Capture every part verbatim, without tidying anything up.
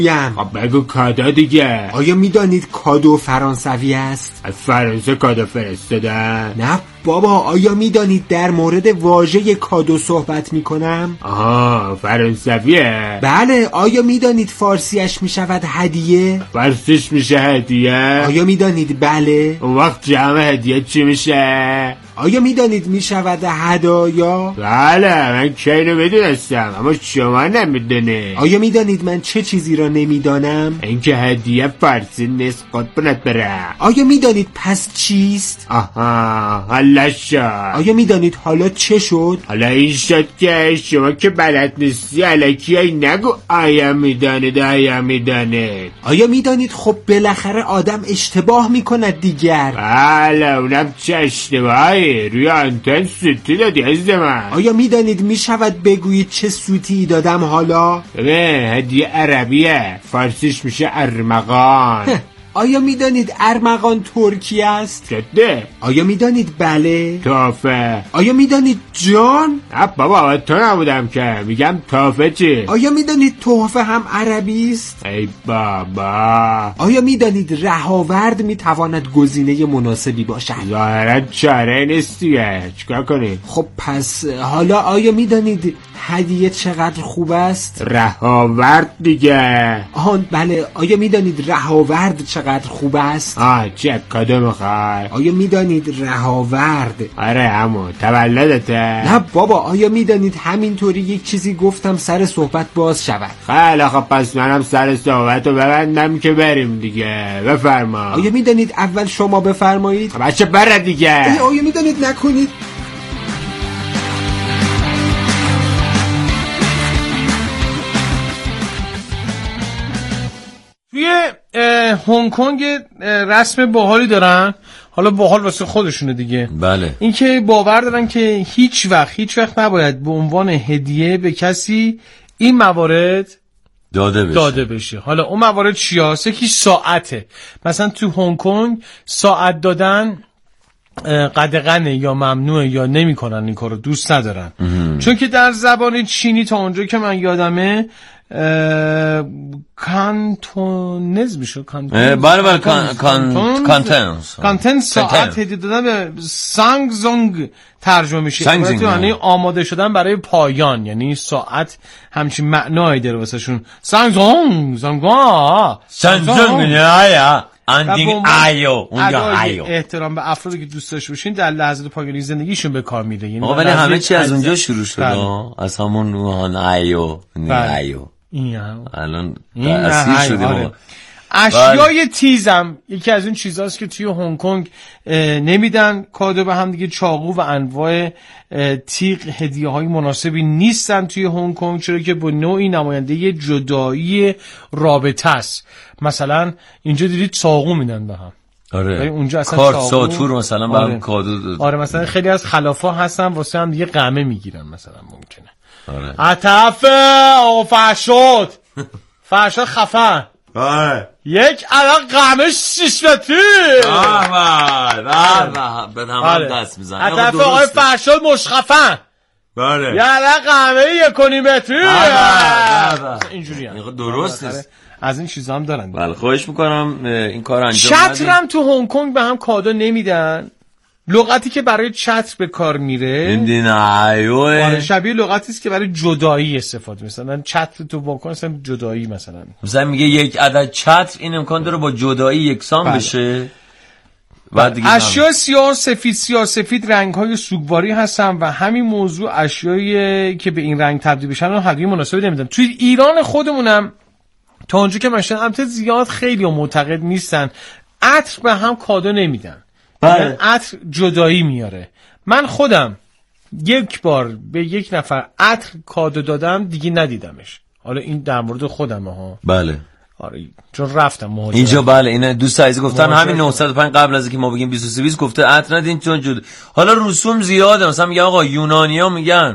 یم. خب بگو کادو دیگه. آیا میدانید کادو فرانسوی است؟ از فرانسه کادو فرستادن؟ نه بابا. آیا میدانید در مورد واژه کادو صحبت میکنم؟ آها فرانسویه؟ بله. آیا میدانید فارسیش میشود هدیه؟ فارسیش میشه هدیه؟ آیا میدانید بله؟ اون وقت جمع هدیه چی میشه؟ آیا میدانید میشود هدایا؟ بله من کی رو میدونستم اما شما نمیدونی. آیا میدانید من چه چیزی را نمیدانم؟ اینکه هدیه فارسی نیست قربونت برم. آیا میدانید پس چیست؟ آها حالا شد. آیا میدانید حالا چه شد؟ حالا این شد که شما که بلد نیستی الکی ای نگو آیا میدانید آیا میدانید. آیا میدانید خب بالاخره آدم اشتباه میکند دیگر. بله اونم چه اشتباهی روی آنتن سوتی دادی عزیز من. آیا میدانید میشود بگویید چه سوتی دادم حالا؟ ببین هدیه عربیه فارسیش میشه ارمغان. آیا میدانید ارمغان ترکی است؟ جده؟ آیا میدانید بله؟ تافه. آیا میدانید جان؟ نه بابا تو نبودم که میگم تافه چی؟ آیا میدانید تحفه هم عربی است؟ ای بابا. آیا میدانید رهاورد میتواند گزینه مناسبی باشد؟ ظاهرا چاره نیست دیگه چیکار کنی؟ خب پس حالا آیا میدانید هدیه چقدر خوب است؟ رهاورد دیگه. آهان بله. آیا میدانید رهاورد چقدر خوب است؟ آه چه کادو میخوای؟ آیا میدانید رهاورد؟ آره همون تولدته. نه بابا. آیا میدانید همینطوری یک چیزی گفتم سر صحبت باز شود. خیلی خب پس منم سر صحبت رو ببندم که بریم دیگه. بفرما. آیا میدانید اول شما بفرمایید؟ بچه بره دیگه. آیا میدانید نکنید؟ توی هنگ کنگ رسم باحالی دارن. حالا باحال واسه خودشونه دیگه. بله. اینکه باور دارن که هیچ وقت هیچ وقت نباید به عنوان هدیه به کسی این موارد داده بشه. داده بشه. حالا اون موارد چیه؟ یکی ساعته. مثلا تو هنگ کنگ ساعت دادن قدغنه یا ممنوعه یا نمیکنن این کارو، دوست ندارن. چون که در زبان چینی تا اونجا که من یادمه کانتونز میشه. بله بله کانتنز کانتنز ساعت هدیه دادن به سانگ زونگ ترجمه میشه. یعنی آماده شدن برای پایان. یعنی ساعت همچین معنایی داره واسه شون. سانگ زونگ زونگ سانگ زونگ یا اندینگ آیو اونجا آیو. احترام به افرادی که دوست داشته باشین در لحظات پایانی زندگیشون به کار میره. یعنی ولی همه چی از اونجا شروع شده. از همون روحان آیو آیو الان اسیر شدیم. اشیای تیزم یکی از اون چیزاست که توی هنگ کنگ نمیدن کادو به هم دیگه. چاقو و انواع تیغ هدیه های مناسبی نیستن توی هنگ کنگ، چرا که با نوعی نماینده جدایی رابطه است. مثلا اینجا دیدید چاقو میدن به هم. آره اونجا اصلا کارت ساتور مثلا به آره. هم کادو داد. آره مثلا خیلی از خلافا هستن واسه هم دیگه قمه میگیرن مثلا ممکنه. آره عطف آقا فرشاد فرشاد خفن. آره یک علاق قمه شیشمتی. آه بله بله به هم دست میزنه. عطف آقای فرشاد مشخفن. بله یه علاق قمه یک و نیم متری. اینجوری هم درست است. از این چیزا هم دارن. بله خواهش میکنم این کار انجام بدید. چترم تو هنگ کنگ به هم کادو نمیدن. لغتی که برای چتر به کار میره این دینایوه شبیه لغتی است که برای جدایی استفاده. مثلا چتر تو واکن مثلا جدایی مثلا مثلا میگه یک عدد چتر این امکان داره با جدایی یکسان بله. بشه. بعد دیگه اشیاء سیاه سفید سیاه سفید رنگ‌های سوگواری هستن و همین موضوع اشیایی که به این رنگ تبدیل بشن رو هدیه مناسبی نمیدن. توی ایران خودمونم تا اونجا که من شنیدم البته زیاد خیلی معتقد نیستن عطر به هم کادو نمیدن. بله. عطر جدایی میاره. من خودم یک بار به یک نفر عطر کادو دادم دیگه ندیدمش. حالا این در مورد خودمه ها. بله. آره چون رفتم مهاجرت. اینجا بله این دوست عزیز گفتن همین نهصد و پنج قبل از اینکه ما بگیم بیست و سه بیست گفته عطر ندین چون جد. حالا رسوم زیاده. مثلا میگن آقا یونانی‌ها میگن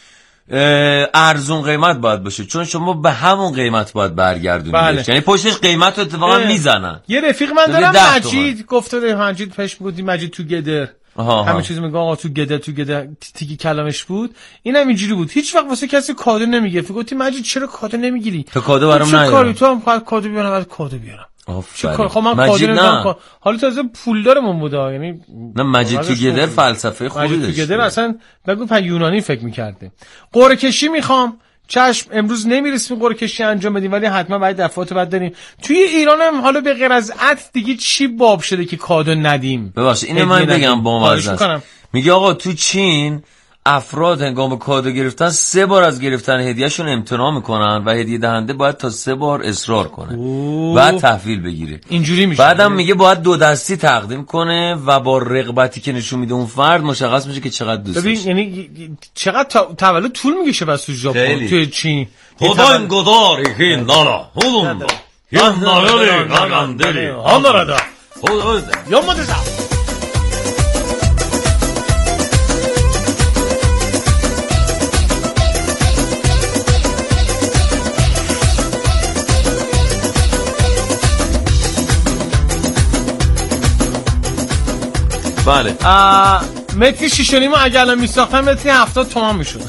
ارزون قیمت باید باشه چون شما به همون قیمت باید برگردونید. بله. یعنی پشتش قیمت رو اتفاقا میزنن. یه رفیق من دارم مجید گفته مجید پش بودی مجید تو گدر همه چیز میگه آقا تو گده تو گده تیکی کلامش بود. اینم اینجوری بود، هیچ وقت واسه کسی کادو نمیگه. فکر گفتی مجید چرا کادو نمیگیری؟ تو کادو برام نیار. چه کاری تو هم خواهد کادو بیارم بعد کادو بیارم. آفرین. خب من کادو نمیدم. حالا تازه پولدارمون بود، یعنی نه مجید تو گدر فلسفه خوبی داشت. مجید تو گدر اصلا بگو پن یونانی فکر می‌کرده. قرعه کشی میخوام. چشم امروز نمیرسیم قرعه کشی انجام بدیم ولی حتما باید دفعات بعد داریم. توی ایران هم حالا به غیر از عطر دیگه چی باب شده که کادو ندیم؟ ببخشید اینو من بگم با مزه. میگه آقا تو چین افراد هنگام کادو گرفتن سه بار از گرفتن هدیهشون امتناع میکنن و هدیه دهنده باید تا سه بار اصرار کنه بعد تحویل بگیره. اینجوری میشه. بعدم میگه باید دو دستی تقدیم کنه و با رغبتی که نشون میده اون فرد مشخص میشه که چقدر دوست داره. یعنی چقدر تولد طول میکشه بس تو ژاپن توی چین. خدان گداری هیندانا هولوندا هیندانا گاگاندری هاندارادا یا مدزا. بله متری شیش و نیم اگر الان میساختم متری هفتاد تومان میشد.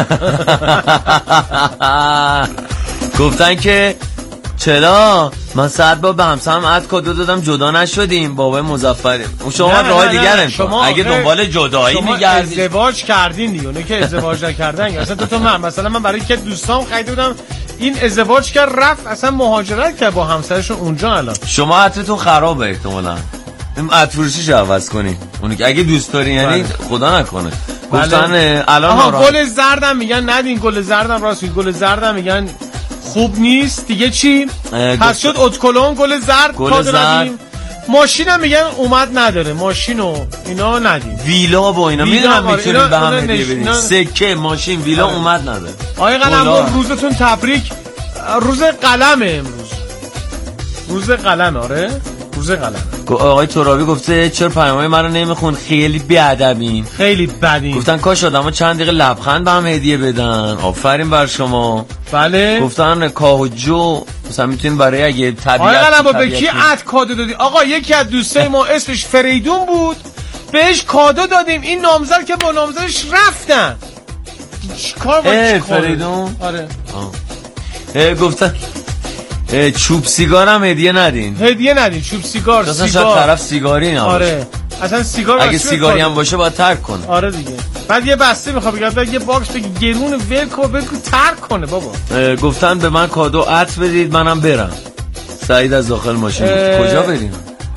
گفتن که چرا من صد بار به همسرم عد کادو دادم جدا نشدیم بابای مظفری. شما راه دیگر انتخاب اگه دنبال جدایی میگردید ازدواج کردین دیگه. اونه که ازدواج نکردن اصلا تو تو من مثلا من برای که دوستام خریده بودم این ازدواج کرد رفت اصلا مهاجرت کرد با همسرشون اونجا. الان شما عطرتون خرابه احتمالاً این عطرفروشیش عوض کنی اونی که اگه دوست داری یعنی خدا نکنه. گفتن الان آها گل زردم میگن ندین. گل زردم راست میگن. گل زردم میگن خوب نیست دیگه. چی پس شد اتکلون گل زرد کادو ندیم. ماشینم میگن اومد نداره ماشینو اینا ندیم. ویلا با اینا میدونم میتونیم به هم هدیه بدیم. سکه ماشین ویلا آره. اومد نداره. آقای قلمرو روزتون تبریک. روز قلمه امروز. روز قلم. آره روز قلم. آقای ترابی گفته چرا پیامای منو نمیخون خیلی بیادبین خیلی بدین. گفتن کاش آدما چند دقیقه لبخند به هم هدیه بدن. آفرین بر شما. بله گفتن کاهوجو مثلا میتونیم برای اگه طبیعت آقای قلم به کی عد کادو دادی؟ آقا یکی از دوستای ما اسمش فریدون بود بهش کادو دادیم این نامزد که با نامزدش رفتن. چیکار با فریدون؟ آره اه گفتن چوب سیگار هم هدیه ندین. هدیه ندین چوب سیگار. اصلا شاید طرف سیگاری نباشه. آره اصلا سیگار اگه سیگاری هم باشه باید ترک کنه. آره دیگه. بعد یه بسته میخواد بگه بعد یه باکس بگه گرون ولکو بگو ترک کنه بابا. گفتن به من کادو عطر بدید منم برم. سعید از داخل ماشین کجا بریم؟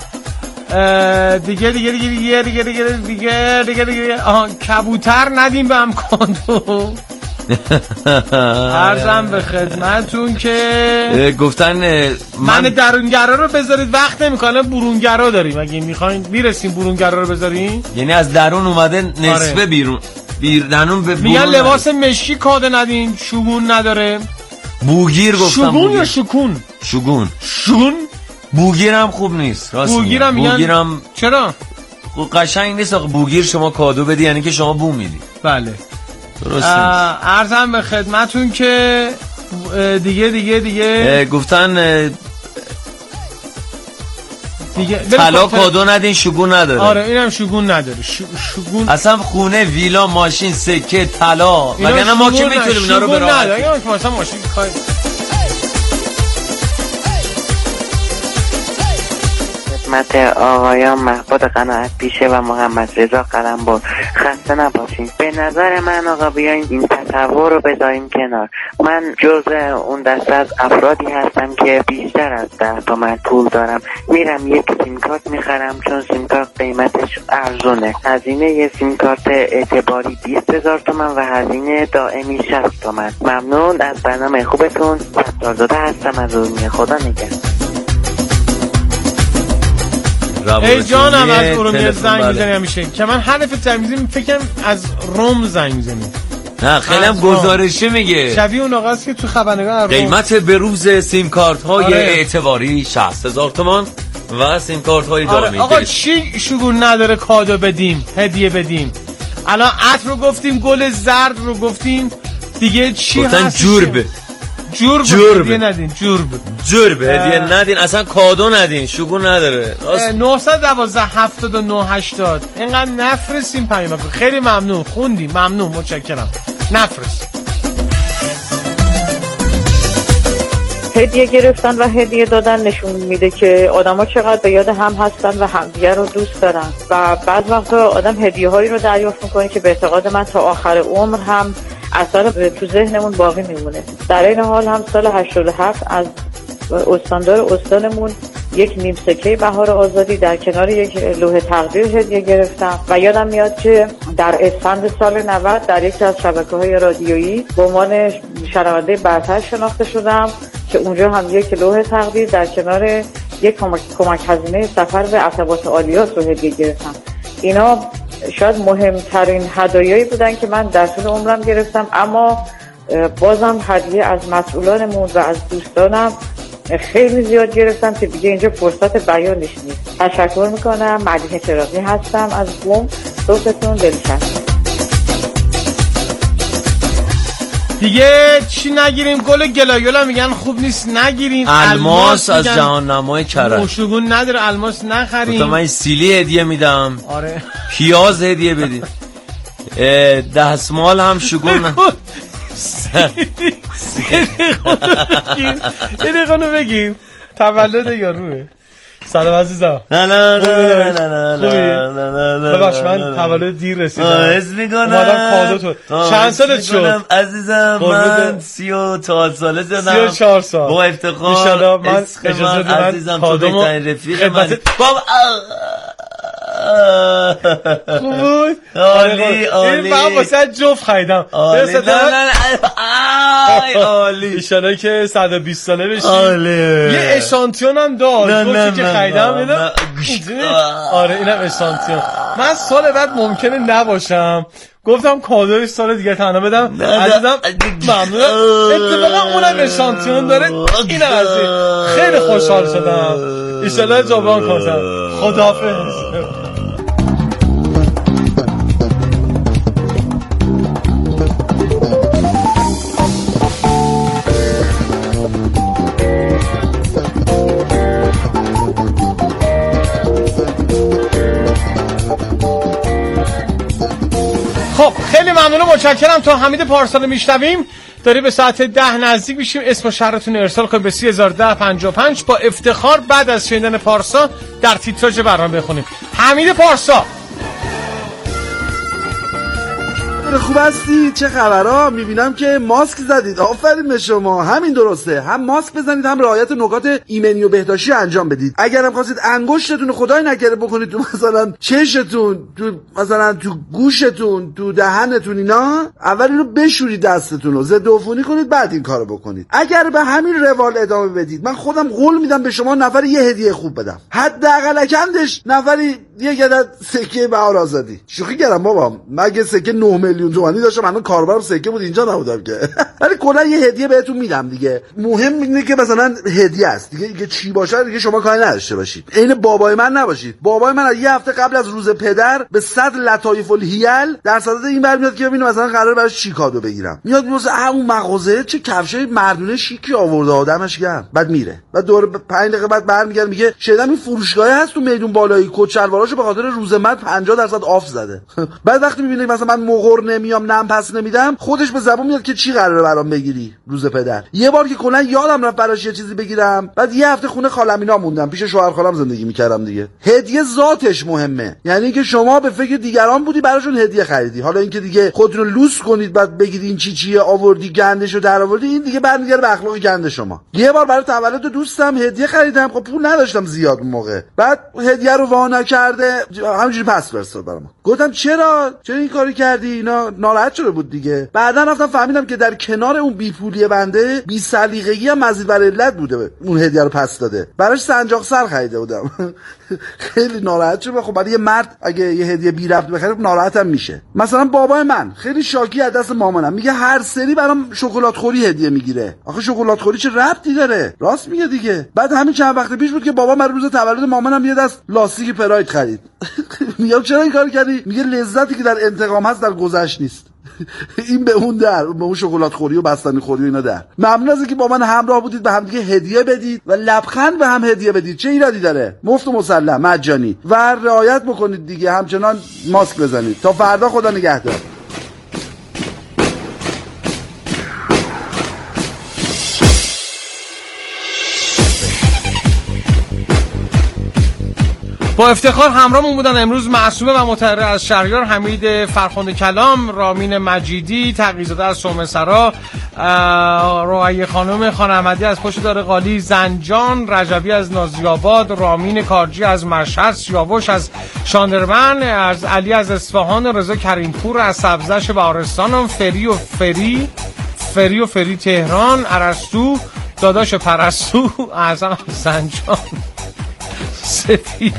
دیگه دیگه دیگه دیگه دیگه دیگه دیگه دیگه دیگه آها کبوتر ندیم به هم کادو. عرضم به خدمتون که گفتن من, من درونگرا رو بذارید وقت نمیکنه برونگرا داریم اگه میخواین میرسیم برونگرا رو بذاریم. یعنی از درون اومده نصفه آره. بیرون بیرونون به میگن لباس مشکی کاده ندین شگون نداره. بوگیر گفتم. شگون بوگیر. یا شکون؟ شگون. شگون بوگیر هم خوب نیست. راست بوگیرم میگن بوگیرم چرا؟ قشنگ نیست آقا بوگیر شما کادو بدی یعنی که شما بو میدی. بله عرضم به خدمتون که دیگه دیگه دیگه گفتن دیگه طلا کادو ندین شگون نداره. آره اینم شگون نداره. ش... شگون اصلا خونه ویلا ماشین سکه طلا وگرنه ما که میتونیم اینا رو برای نداره. اینا مثلا ماشین کار خدمت آقایان محبود قناعت پیشه و محمد رضا قلمبر خسته نباشین. به نظر من آقا بیاین این تصور رو بذاریم کنار. من جزء اون دسته از افرادی هستم که بیشتر از ده تومن پول دارم. میرم یک سیم کارت میخرم چون سیم کارت قیمتش ارزونه. هزینه یه سیم کارت اعتباری بیست هزار تومن و هزینه دائمی شصت تومن. ممنون از برنامه خوبتون. ستارزاده هستم از ارومیه. خدا نگهدار. ای جانم از ارومیه زنگ میزنی همیشه که من هر دفعه زنگ میزنم فکرم از روم زنگ میزنی. نه خیلی هم گزارشه میگه شبیه اون آقاست که تو خبرنگار قیمت به روز سیم کارت های آره. اعتباری شصت هزار تومان و سیم کارت های دائمی. آره. آقا چی شگون نداره کادو بدیم هدیه بدیم؟ الان عطر رو گفتیم گل زرد رو گفتیم دیگه چی هست؟ جورب جور بود هدیه ندین. جور بود جور به هدیه ندین، اصلا کادو ندین، شگون نداره. نه یک دو هفتاد و نه هشتاد اینقدر نفرستیم پیام. خیلی ممنون، خوندیم، ممنون، متشکرم. نفرست. هدیه گرفتن و هدیه دادن نشون میده که آدما چقدر به یاد هم هستن و همدیگه رو دوست دارن و بعض وقتا آدم هدیه هایی رو دریافت میکنه که به اعتقاد من تا آخر عمر هم اثر تو ذهنمون باقی میمونه. در این حال هم سال هشتاد و هفت از استاندار استانمون یک نیم سکه بهار آزادی در کنار یک لوح تقدیر هدیه گرفتم و یادم میاد که در اسفند سال نود در یکی از شبکه‌های رادیویی به عنوان شنونده برتر شناخته شدم که اونجا هم یک لوح تقدیر در کنار یک کمک هزینه سفر به عتبات عالیات رو هدیه گرفتم. اینا شاید مهمترین هدایایی بودن که من در طول عمرم گرفتم، اما بازم هدیه از مسئولانمون و از دوستانم خیلی زیاد گرفتم که دیگه اینجا فرصت بیانش نیست. تشکر میکنم. مدینه چراغی هستم از بوم. صبحتون دلشد. دیگه چی نگیریم؟ گل گلایولا میگن خوب نیست نگیریم. الماس از جهان نمای کرج موشگون نداره، الماس نخریم. تو من سیلی هدیه میدم. آره پیاز هدیه بدید. دستمال هم شگون این خانو بگیم تولد یاروه. سلام عزیزم. نه نه نه نه نه نه ببخش من تولد دیر رسیدم. از میگم اومدم کادو تو. چند سالت شد عزیزم؟ من سی و چهار ساله شدم. سی و چهار سال با افتخار. ان شاء الله من اجازه بدید عزیزم تو بهترین رفیق من. بابا خوب عالی عالی. این من واسه جفت خریدم. عالی عالی. ان شاء الله که صد و بیست ساله بشی. عالی. یه اشانتیون هم داشت گفتی که خریدم. اینم آره اینم اشانتیون. من سال بعد ممکنه نباشم، گفتم کادوی سال دیگه تنها بدم. عزیزم ممنونم. اتفاقا اونم اشانتیون داره. اینم از این خیلی خوشحال شدم. ان شاء الله جبران کنم. خداحافظ. خب خیلی ممنونم، متشکرم. تا حمید پارسال میشنویم. داری به ساعت ده نزدیک میشیم. اسم و شهرتون ارسال کنید به سی هزار و ده پنجاه و پنج. با افتخار بعد از شنیدن پارسا در تیتراژ برنامه بخونیم. حمید پارسا. خوب هستی؟ چه خبرها؟ میبینم که ماسک زدید. آفرین به شما. همین درسته. هم ماسک بزنید هم رعایت نکات ایمنی و بهداشتی انجام بدید. اگرم خواستید انگشتتون خدای نکرده بکنید تو مثلا چشتون، تو مثلا تو گوشتون، تو دهنتون، اینا اول اینو بشورید دستتون رو، ضد عفونی کنید، بعد این کارو بکنید. اگر به همین روال ادامه بدید من خودم قول میدم به شما نفر یه هدیه خوب بدم. حداقل اکندش نفری یه گدد سکه بهار آزادی. شوخی کردم بابا. مگه سکه نه میلیون تومانی داشتم من کاربرم سکه بود اینجا نبودم که. ولی کلا یه هدیه بهتون میدم دیگه. مهم اینه که مثلا هدیه است دیگه. دیگه چی باشه دیگه شما کاری نداشته باشید. عین بابای من نباشید. بابای من یه هفته قبل از روز پدر به صد لطایف الهیل در صدد این برمیاد که ببینم مثلا قرار براش چی کادو بگیرم. میاد میگه اون مغازه چه کفشای مردونه شیکی آورده آدمش گرم. بعد میره. بعد دور پنج دقیقه بعد برمیگرده میگه شیدم این فروشگاهی هست تو میدون بالایی کت شلواراشو به خاطر روز مرد پنجاه درصد آف زده. بعد وقتی میبینه مثلا من مغر نمیام نم پس نمیدم خودش به زبون میاد که چی قراره برام بگیری روز پدر. یه بار که کلا یادم رفت براش یه چیزی بگیرم بعد یه هفته خونه خالم اینا موندم پیش شوهر خالم زندگی میکردم دیگه. هدیه ذاتش مهمه، یعنی که شما به فکر دیگران بودی براشون هدیه خریدی. حالا اینکه دیگه خودتون رو لوس کنید بعد بگید این چی چیه آوردی گندشو در آوردی، این دیگه برمیگره به اخلاق گند شما. یه بار برای تولد دوستم هدیه خریدم، خب پول نداشتم زیاد اون موقع. بعد هدیه رو وا نکرده همینجوری پس فرستاد برام. گفتم چرا چرا این کاری کردی؟ اینا ناراحت شده بود دیگه. بعدا رفتم فهمیدم که در کنار اون بیپولی بنده بی سلیقگی هم مزید بر علت بوده اون هدیه رو پس داده. براش سنجاق سر خریده بودم. خیلی ناراحت شد. خب برای یه مرد اگه یه هدیه بی ربط بخره ناراحتم میشه. مثلا بابای من خیلی شاکی از دست مامانم، میگه هر سری برام شکلات خوری هدیه میگیره. آخه شکلات خوری چه ربطی داره؟ راست میگه دیگه. بعد همین چند وقت پیش بود که بابا من روز تولد مامانم یه دست لاستیک پراید خرید. میگم چرا این کار کردی؟ میگه لذتی که در انتقام هست در گذشت نیست. این به اون در، به اون شکلات خوری و بستنی خوری و اینا در. ممنون از اینکه با من همراه بودید، به هم دیگه هدیه بدید و لبخند به هم هدیه بدید. چه ایرادی داره؟ مفت و مسلم، مجانی. و رعایت بکنید دیگه، همچنان ماسک بزنید. تا فردا، خدا نگهدار. با افتخار همراهمون بودن امروز معصومه و مطهره از شهریار، حمید فرخنده کلام، رامین مجیدی، تقی‌زاده از سومسرا، رؤیه خانم خان احمدی از پشت دار قالی، زنجان رجبی از نازی‌آباد، رامین کارجی از مشهد، سیاوش از شاندربن، از علی از اصفهان، رضا کریمپور از سبزش بهارستان، فری و فری فری و فری تهران، ارسطو داداش پرستو، اعظم زنجان سفید.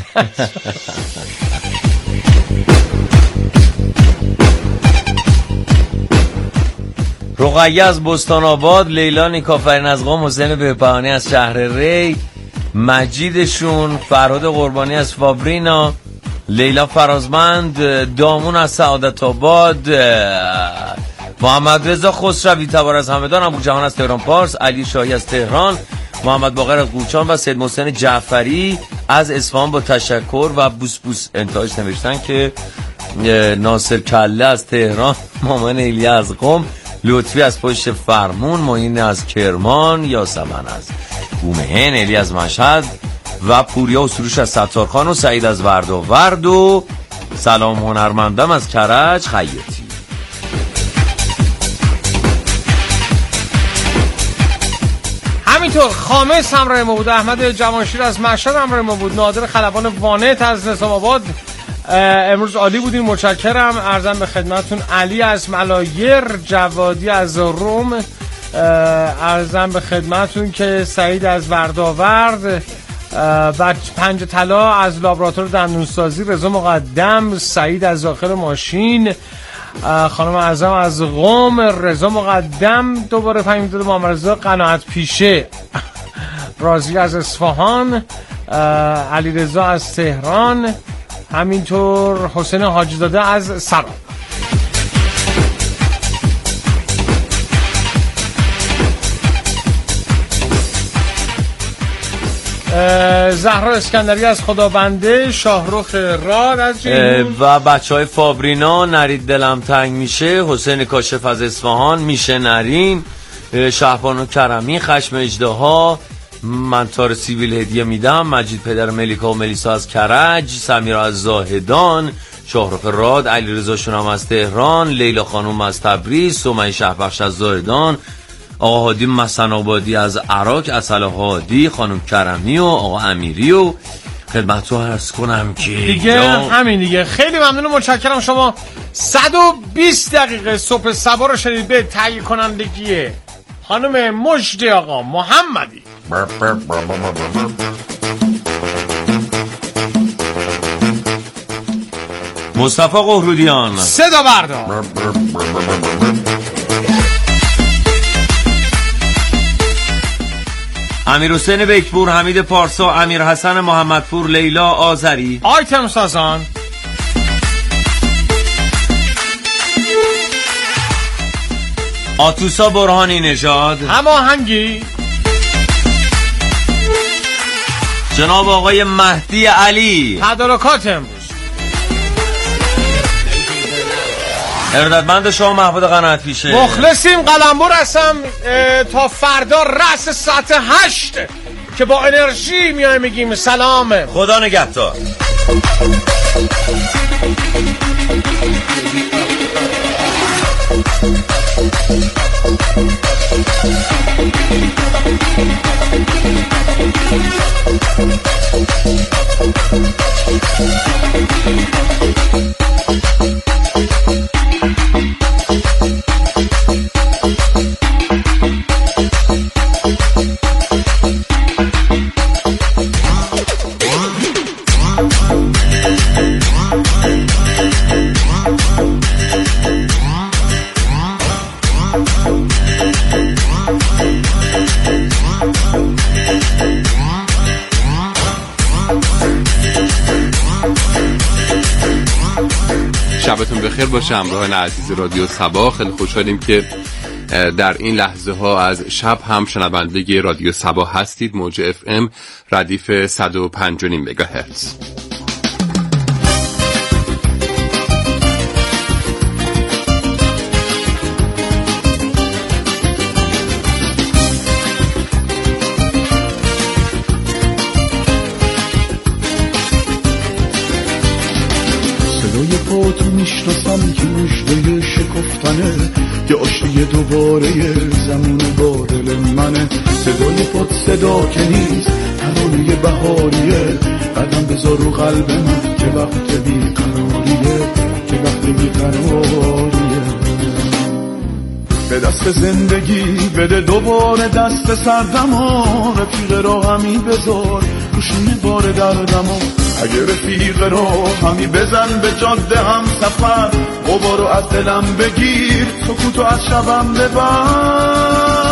رقیه از بستان آباد، لیلا نیکافرین از قم، حسین بهبهانی از شهر ری، مجیدشون، فرهاد قربانی از فابرینا، لیلا فرازمند، دامون از سعادت آباد، محمد رضا خسروی تبار از همدان، ابو جهان از تهران پارس، علی شاهی از تهران، محمد باقر از قوچان و سید محسن جعفری از اصفهان با تشکر و بوس بوس انتهاش نوشتن که ناصر کله از تهران، مامان ایلی از قم، لطفی از پشت فرمون، معین از کرمان، یاسمن از بومهن، الی از مشهد و پوریا و سروش از ستارخان و سعید از ورد و ورد و سلام هنرمندم از کرج خیاطی. همینطور خامس همراه ما بود، احمد جوانشیر از مشهد همراه ما بود، نادر خلبان وانت از نظام آباد، امروز عالی بودین، متشکرم. عرضم به خدمتتون علی از ملایر، جوادی از روم، عرضم به خدمتتون که سعید از ورداورد، بعد پنج طلا از لابراتوار دندونسازی، رضا مقدم، سعید از داخل ماشین، خانم اعظم از قم، رضا مقدم دوباره پیام داده، محمد رضا قناعت پیشه، راضی از اصفهان، علی رضا از تهران، همینطور حسین حاجی زاده از سرا. زهرا اسکندری از خدابنده، شاهرخ راد از جیهون و بچه های فابرینا، نرید دلم تنگ میشه، حسین کاشف از اصفهان، میشه نرین، شهبانو کرمی، خشم اژدها، من تار سیویل هدیه میدم، مجید پدر ملیکا و ملیسا از کرج، سمیرا از زاهدان، شاهرخ راد، علی رضا شونم از تهران، لیلا خانوم از تبریز، سمیه شهبخش از زاهدان، آقا هادی مسن آبادی از عراق، اصل هادی، خانم کرمی و آقا امیری و خدمت رو عرض کنم که دیگه همین دیگه. خیلی ممنون و متشکرم. شما صد و بیست دقیقه صبح صبا رو شنید به تهیه کنندگی خانم مجدی آقا محمدی. مصطفی قهرودیان صدا بردار. امیر حسین بیکپور، حمید پارسا، امیر حسن محمدپور، لیلا آذری. آیتم سازان آتوسا برهانی نژاد، هماهنگی جناب آقای مهدی علی. تدارکات امروز ارادتمند شما محمود قناعت پیشه، مخلصیم. قلمبر هستم تا فردا رأس ساعت هشت که با انرژی میایم میگیم سلام، خدا نگهدار. شبتون بخیر باشه همراهان عزیز رادیو صبا. خیلی خوشحالیم که در این لحظه ها از شب هم شنونده رادیو صبا هستید. موج اف ام ردیف صد و پنج و نیم مگاهرتز. تو میشناسم که مژده شکفتنه که آشتی دوباره زمون با دل منه. صدای پاد صدا که نیست ترانه بهاریه، قدم بذار رو قلب من که وقت بیقراریه، که وقت بیقراریه. به دست زندگی بده دوباره دست سردمو، رفیق راهمی بذار روشونه بار دردمو. اگه رفیق راهمی بزن به جاده هم سفر، غبارو از دلم بگیر سکوتو از شبم ببر.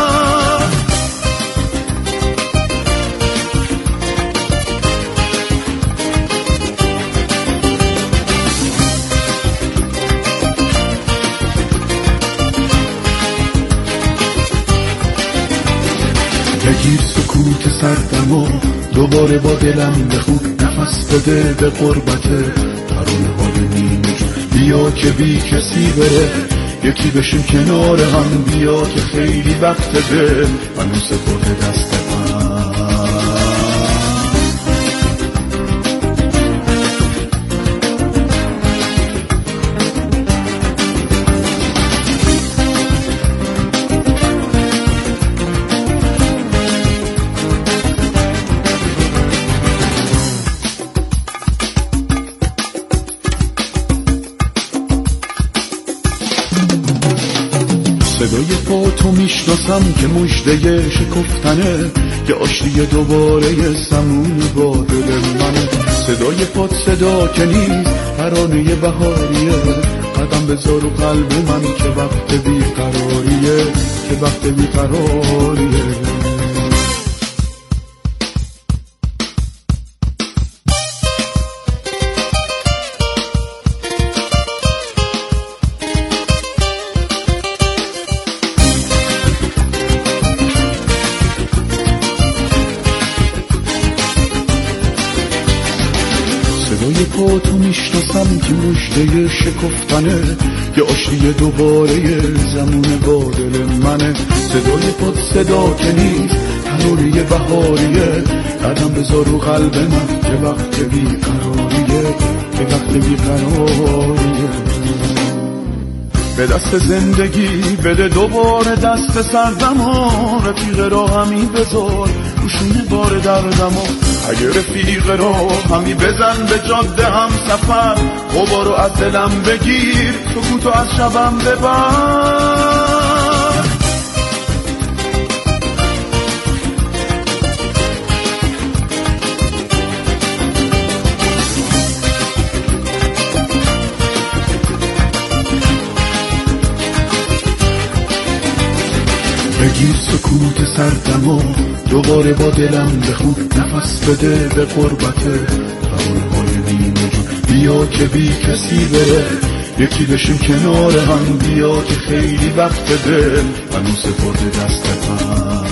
بگیر سکوت سردمو دوباره با دلم بخون، نفس بده به قربته ترانه های نیمه جون. بیا که بی کسی بره یکی بشیم کنار هم، بیا که خیلی وقت به منو سپرده دست من. صدای پا تو میشناسم که مژده شکفتنه که آشتی دوباره زمون با دل منه. صدای پا صدا که نیست ترانه بهاریه، قدم بذار رو قلب من که وقت بیقراریه، که وقت بیقراریه. صدای پا تو میشناسم که مژده شکفتنه که آشتی دوباره زمون با دل منه. صدای پا صدا که نیست ترانه بهاریه، قدم بذار رو قلب من که وقت بیقراریه، که وقت بیقراریه. به دست زندگی بده دوباره دست سردمو، رفیق راهمی بذار روشونه بار دردمو. اگه رفیق راهمی بزن به جاده هم سفر، غبارو از دلم بگیر سکوتو از شبم ببر. بگیر سکوت سردمو دوباره با دلم بخون، نفس بده به قربته ترانه های نیمه جون. بیا که بی کسی بره یکی بشیم کنار هم، بیا که خیلی وقت دل منو سپرده دست من.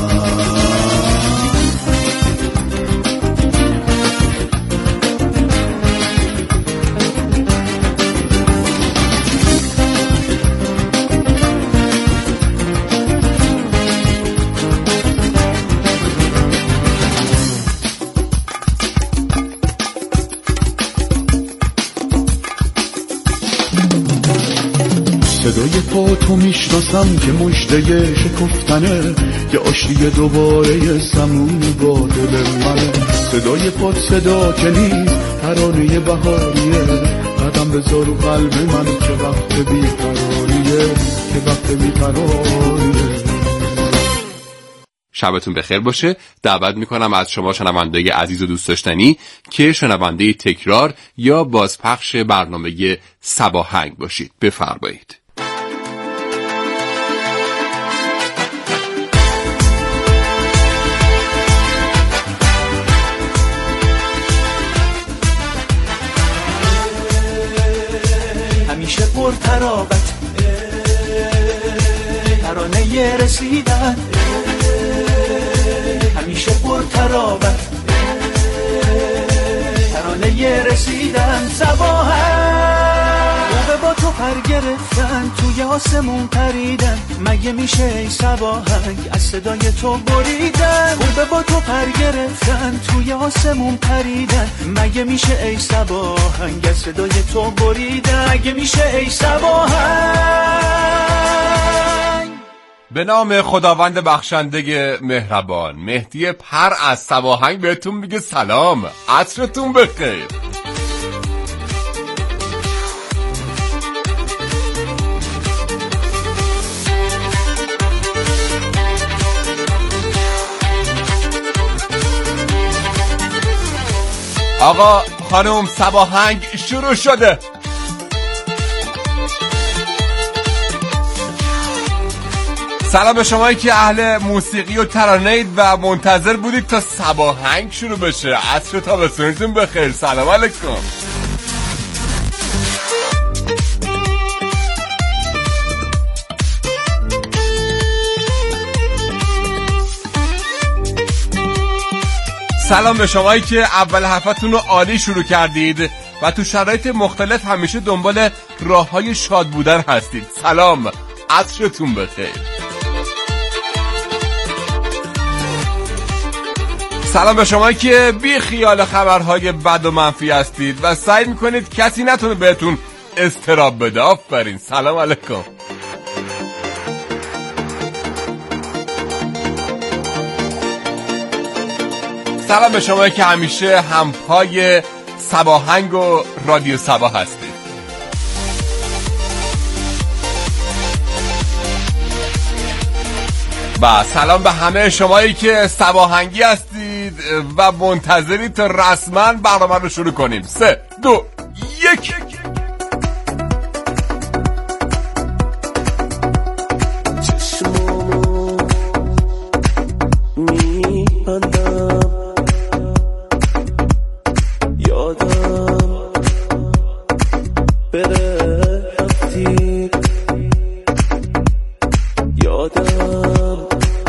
صدای پا تو میشناسم که مژده شکفتنه که آشتی دوباره زمون با دل منه. صدای پا صدا که نیست ترانه بهاریه، قدم بذار رو قلب من که وقت بیقراریه، که وقت بیقراریه. شبتون بخیر باشه. دعوت میکنم از شما شنونده عزیز و دوست داشتنی که شنونده تکرار یا بازپخش برنامه صباهنگ باشید. بفرمایید. همیشه پر ترابت ترانه رسیدن همیشه پر ترابت ترانه رسیدن صباحت موقع با تو پر گرفتن توی آسمون پریدن مگه میشه ای صباحنگ از صدای تو بریدن موقع با تو پر گرفتن توی آسمون پریدن مگه میشه ای صباحنگ از صدای تو بریدن مگه میشه ای صباحنگ. به نام خداوند بخشنده مهربان. مهدی پر از صباهنگ بهتون میگه سلام، عصرتون بخیر. آقا خانم صباهنگ شروع شده. سلام به شمایی که اهل موسیقی و ترانه اید و منتظر بودید تا صباهنگ شروع بشه. عصر تابستونتون بخیر. سلام علیکم. سلام به شمایی که اول هفته‌تون رو عالی شروع کردید و تو شرایط مختلف همیشه دنبال راه‌های شاد بودن هستید. سلام، عصرتون بخیر. سلام به شما که بی خیال خبرهای بد و منفی هستید و سعی میکنید کسی نتونه بهتون اضطراب بده. آفرین. سلام علیکم. سلام به شما که همیشه همپای صباهنگ و رادیو صبا هستید. و سلام به همه شمایی که صباهنگی هستید و منتظرید تا رسما برنامه رو شروع کنیم. سه دو یک. چشمامو میبندم یادم بره رفتی یادم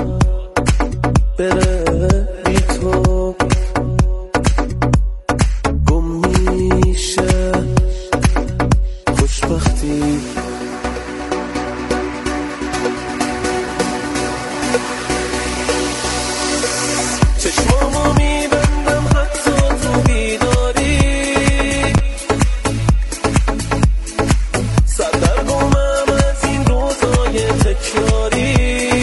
بره بی تو گم میشه خوشبختی چشمامو میبندم حتی تو بیداری سردرگمم از این روزای تکراری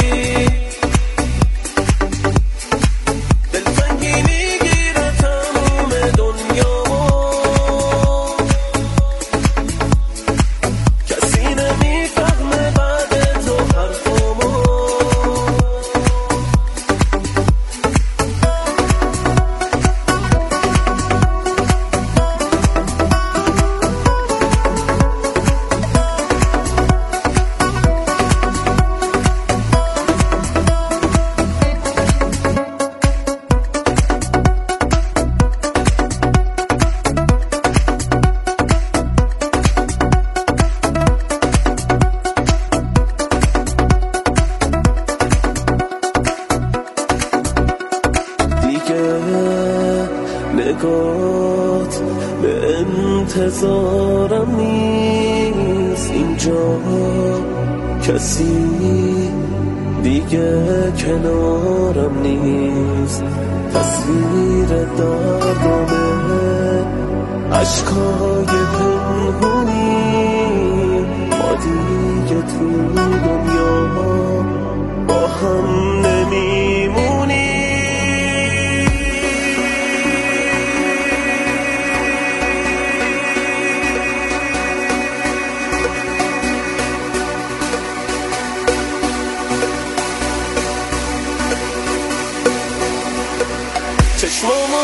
نگات به انتظارم نیست اینجا کسی دیگه کنارم نیست تصویر دردمه عشقای پنهونی ما دیگه تو دنیا با هم نمیمونی چشمامو